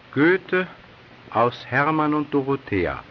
Goethe aus Hermann und Dorothea.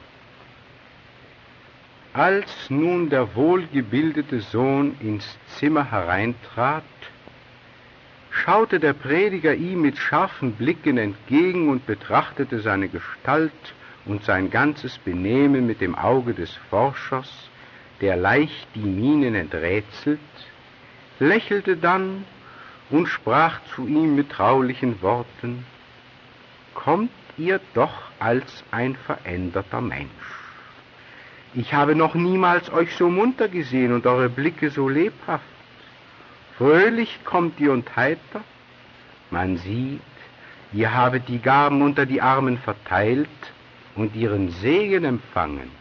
Als nun der wohlgebildete Sohn ins Zimmer hereintrat, schaute der Prediger ihm mit scharfen Blicken entgegen und betrachtete seine Gestalt und sein ganzes Benehmen mit dem Auge des Forschers, der leicht die Mienen enträtselt, lächelte dann und sprach zu ihm mit traulichen Worten: »Kommt ihr doch als ein veränderter Mensch. Ich habe noch niemals euch so munter gesehen und eure Blicke so lebhaft. Fröhlich kommt ihr und heiter. Man sieht, ihr habet die Gaben unter die Armen verteilt und ihren Segen empfangen.«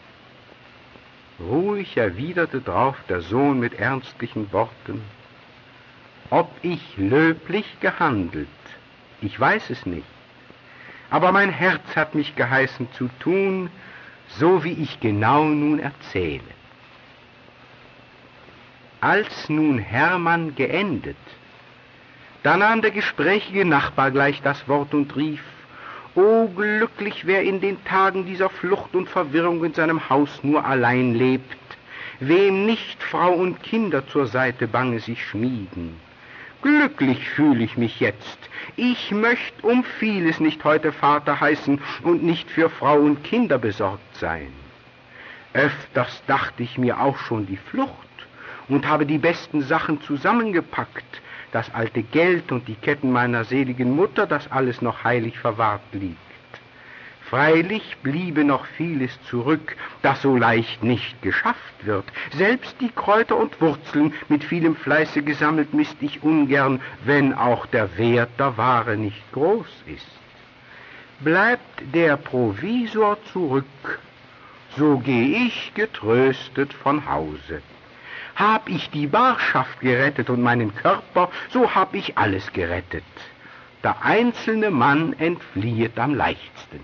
Ruhig erwiderte drauf der Sohn mit ernstlichen Worten: »Ob ich löblich gehandelt, ich weiß es nicht, aber mein Herz hat mich geheißen zu tun, so wie ich genau nun erzähle.« Als nun Hermann geendet, da nahm der gesprächige Nachbar gleich das Wort und rief: »O glücklich, wer in den Tagen dieser Flucht und Verwirrung in seinem Haus nur allein lebt, wem nicht Frau und Kinder zur Seite bange sich schmiegen. Glücklich fühle ich mich jetzt. Ich möcht um vieles nicht heute Vater heißen und nicht für Frau und Kinder besorgt sein. Öfters dachte ich mir auch schon die Flucht und habe die besten Sachen zusammengepackt, das alte Geld und die Ketten meiner seligen Mutter, das alles noch heilig verwahrt liegt. Freilich bliebe noch vieles zurück, das so leicht nicht geschafft wird. Selbst die Kräuter und Wurzeln mit vielem Fleiße gesammelt misst ich ungern, wenn auch der Wert der Ware nicht groß ist. Bleibt der Provisor zurück, so geh ich getröstet von Hause. Hab ich die Barschaft gerettet und meinen Körper, so hab ich alles gerettet. Der einzelne Mann entfliehet am leichtesten.«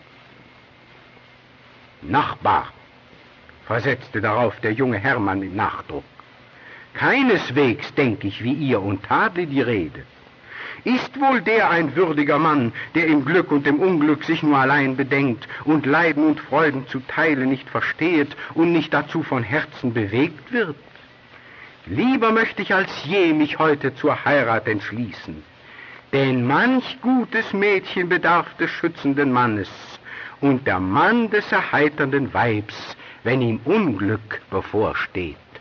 »Nachbar«, versetzte darauf der junge Hermann mit Nachdruck, »keineswegs denk ich wie ihr und tadle die Rede. Ist wohl der ein würdiger Mann, der im Glück und im Unglück sich nur allein bedenkt und Leiden und Freuden zu teilen nicht verstehet und nicht dazu von Herzen bewegt wird? Lieber möchte ich als je mich heute zur Heirat entschließen, denn manch gutes Mädchen bedarf des schützenden Mannes und der Mann des erheiternden Weibs, wenn ihm Unglück bevorsteht.«